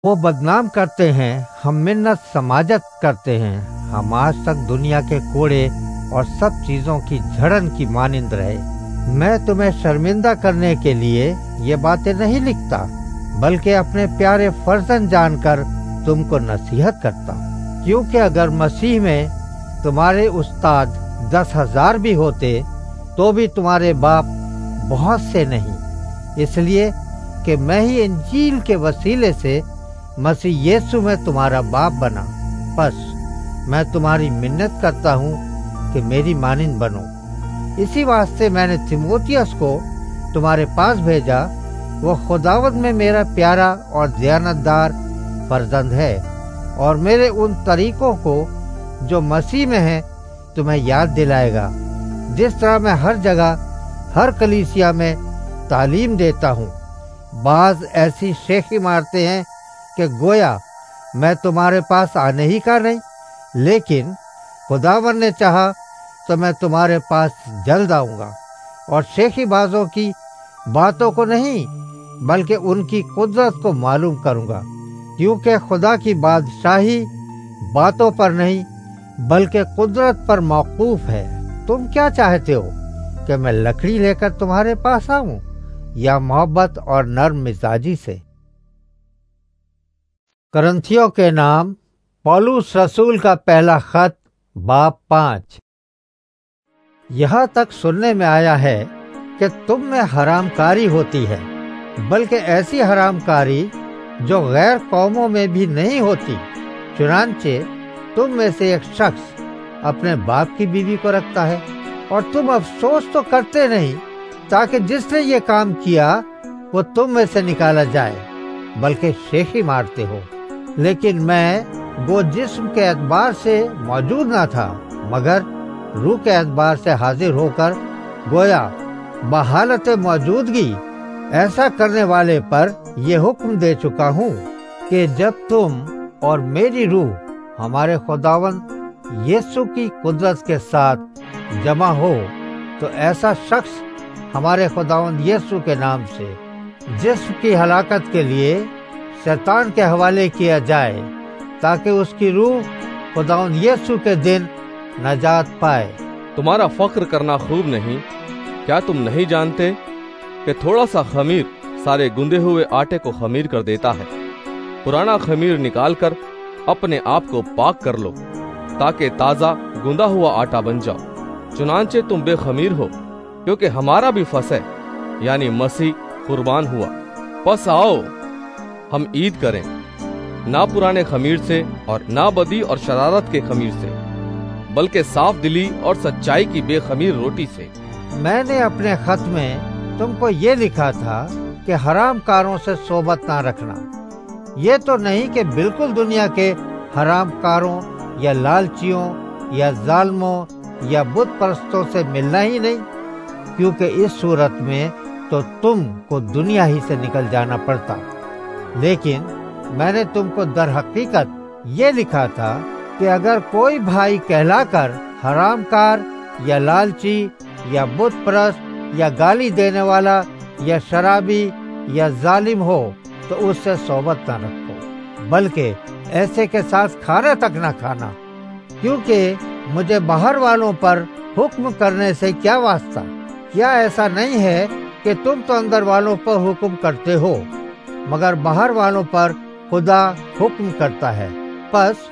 وہ بدنام کرتے ہیں، ہم منت سماجت کرتے ہیں، ہم آج تک دنیا کے کوڑے اور سب چیزوں کی جھڑن کی مانند رہے۔ میں تمہیں شرمندہ کرنے کے لیے یہ باتیں نہیں لکھتا، بلکہ اپنے پیارے فرزند جان کر تم کو نصیحت کرتا ہوں، کیونکہ اگر مسیح میں تمہارے استاد 10,000 بھی ہوتے تو بھی تمہارے باپ بہت سے نہیں، اس لیے کہ میں ہی انجیل کے وسیلے سے مسیح یسوع میں تمہارا باپ بنا۔ بس میں تمہاری منت کرتا ہوں کہ میری مانند بنو۔ اسی واسطے میں نے تیموتھیوس کو تمہارے پاس بھیجا، وہ خداوند میں میرا پیارا اور دیانتدار فرزند ہے، اور میرے ان طریقوں کو جو مسیح میں ہیں تمہیں یاد دلائے گا، جس طرح میں ہر جگہ ہر کلیسیا میں تعلیم دیتا ہوں۔ بعض ایسی شیخی مارتے ہیں کہ گویا میں تمہارے پاس آنے ہی کا نہیں، لیکن خداوند نے چاہا تو میں تمہارے پاس جلد آؤں گا، اور شیخی بازوں کی باتوں کو نہیں بلکہ ان کی قدرت کو معلوم کروں گا، کیونکہ خدا کی بادشاہی باتوں پر نہیں بلکہ قدرت پر موقوف ہے۔ تم کیا چاہتے ہو کہ میں لکڑی لے کر تمہارے پاس آؤں یا محبت اور نرم مزاجی سے؟ کرنتھیوں کے نام پولس رسول کا پہلا خط باب 5۔ یہاں تک سننے میں آیا ہے کہ تم میں حرام کاری ہوتی ہے، بلکہ ایسی حرام کاری جو غیر قوموں میں بھی نہیں ہوتی۔ چنانچہ تم میں سے ایک شخص اپنے باپ کی بیوی کو رکھتا ہے، اور تم افسوس تو کرتے نہیں تاکہ جس نے یہ کام کیا وہ تم میں سے نکالا جائے، بلکہ شیخی مارتے ہو۔ لیکن میں وہ جسم کے اعتبار سے موجود نہ تھا، مگر روح کے اعتبار سے حاضر ہو کر گویا بحالت موجودگی ایسا کرنے والے پر یہ حکم دے چکا ہوں کہ جب تم اور میری روح ہمارے خداوند یسوع کی قدرت کے ساتھ جمع ہو تو ایسا شخص ہمارے خداوند یسوع کے نام سے جسم کی ہلاکت کے لیے شیطان کے حوالے کیا جائے، تاکہ اس کی روح خداوند یسوع کے دن نجات پائے۔ تمہارا فخر کرنا خوب نہیں؟ کیا تم نہیں جانتے کہ تھوڑا سا خمیر سارے گندے ہوئے آٹے کو خمیر کر دیتا ہے؟ پرانا خمیر نکال کر اپنے آپ کو پاک کر لو، تاکہ تازہ گندا ہوا آٹا بن جاؤ۔ چنانچہ تم بے خمیر ہو، کیونکہ ہمارا بھی فصح یعنی مسیح قربان ہوا۔ پس آؤ ہم عید کریں، نہ پرانے خمیر سے اور نہ بدی اور شرارت کے خمیر سے، بلکہ صاف دلی اور سچائی کی بے خمیر روٹی سے۔ میں نے اپنے خط میں تم کو یہ لکھا تھا کہ حرام کاروں سے صحبت نہ رکھنا۔ یہ تو نہیں کہ بالکل دنیا کے حرام کاروں یا لالچیوں یا ظالموں یا بت پرستوں سے ملنا ہی نہیں، کیونکہ اس صورت میں تو تم کو دنیا ہی سے نکل جانا پڑتا۔ لیکن میں نے تم کو در حقیقت یہ لکھا تھا کہ اگر کوئی بھائی کہلا کر حرام کار یا لالچی یا بت پرست یا گالی دینے والا یا شرابی یا ظالم ہو تو اس سے صحبت نہ رکھو، بلکہ ایسے کے ساتھ کھانا تک نہ کھانا، کیونکہ مجھے باہر والوں پر حکم کرنے سے کیا واسطہ؟ کیا ایسا نہیں ہے کہ تم تو اندر والوں پر حکم کرتے ہو، مگر باہر والوں پر خدا حکم کرتا ہے؟ پس